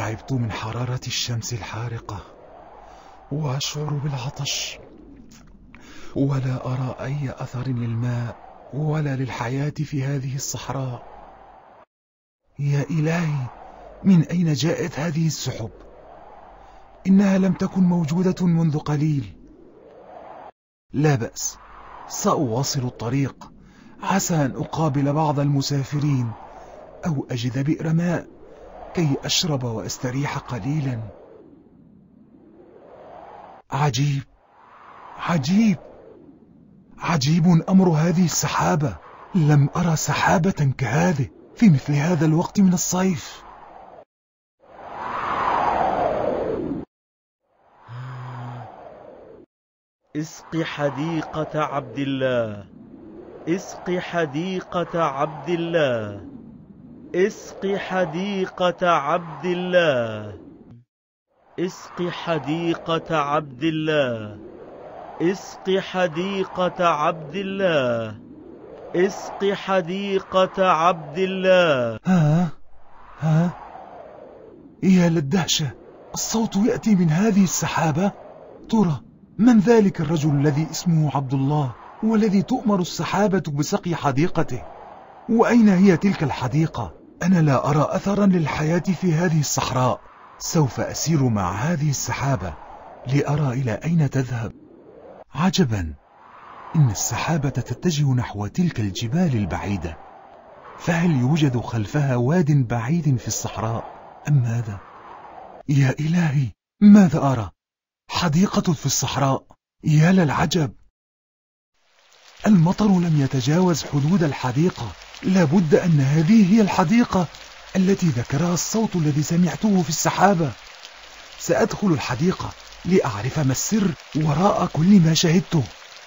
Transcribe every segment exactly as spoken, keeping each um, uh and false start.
تعبت من حرارة الشمس الحارقة وأشعر بالعطش، ولا أرى أي أثر للماء ولا للحياة في هذه الصحراء. يا إلهي، من أين جاءت هذه السحب؟ إنها لم تكن موجودة منذ قليل. لا بأس، سأواصل الطريق، عسى أن أقابل بعض المسافرين أو أجد بئر ماء كي أشرب وأستريح قليلا. عجيب عجيب عجيب أمر هذه السحابة، لم أرى سحابة كهذه في مثل هذا الوقت من الصيف. اسق حديقة عبد الله، اسق حديقة عبد الله، اسق حديقة عبد الله، اسق حديقة عبد الله، اسق حديقة عبد الله، اسق حديقة عبد الله. ها ها يا للدهشة، الصوت يأتي من هذه السحابة. ترى من ذلك الرجل الذي اسمه عبد الله والذي تؤمر السحابة بسقي حديقته؟ وأين هي تلك الحديقة؟ أنا لا أرى أثرا للحياة في هذه الصحراء. سوف أسير مع هذه السحابة لأرى إلى أين تذهب. عجبا، إن السحابة تتجه نحو تلك الجبال البعيدة، فهل يوجد خلفها واد بعيد في الصحراء أم ماذا؟ يا إلهي، ماذا أرى؟ حديقة في الصحراء. يا للعجب، المطر لم يتجاوز حدود الحديقة. لابد أن هذه هي الحديقة التي ذكرها الصوت الذي سمعته في السحابة. سأدخل الحديقة لأعرف ما السر وراء كل ما شهدته.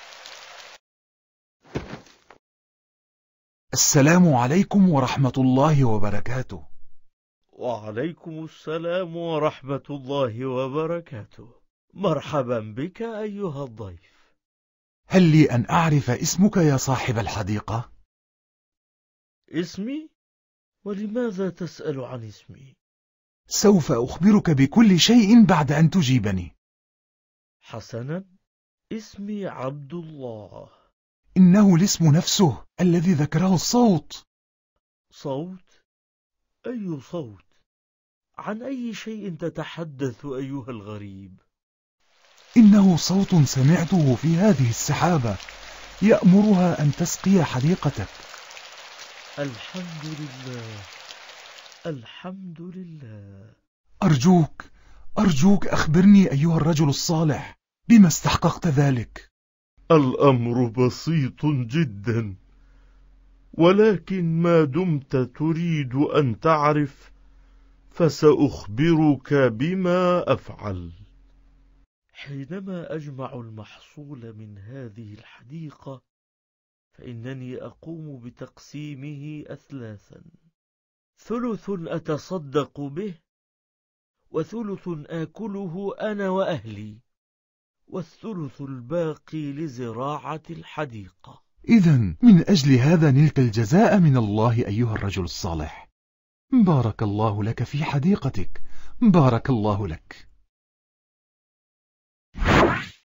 السلام عليكم ورحمة الله وبركاته. وعليكم السلام ورحمة الله وبركاته. مرحبا بك أيها الضيف. هل لي أن أعرف اسمك يا صاحب الحديقة؟ اسمي؟ ولماذا تسأل عن اسمي؟ سوف أخبرك بكل شيء بعد أن تجيبني. حسنا، اسمي عبد الله. إنه الاسم نفسه الذي ذكره الصوت. صوت؟ أي صوت؟ عن أي شيء تتحدث أيها الغريب؟ إنه صوت سمعته في هذه السحابة يأمرها أن تسقي حديقتك. الحمد لله، الحمد لله. أرجوك أرجوك أخبرني أيها الرجل الصالح، بما استحققت ذلك؟ الأمر بسيط جدا، ولكن ما دمت تريد أن تعرف فسأخبرك بما أفعل. حينما أجمع المحصول من هذه الحديقة فإنني أقوم بتقسيمه أثلاثا: ثلث أتصدق به، وثلث آكله أنا وأهلي، والثلث الباقي لزراعة الحديقة. إذن من أجل هذا نلت الجزاء من الله أيها الرجل الصالح. بارك الله لك في حديقتك، بارك الله لك.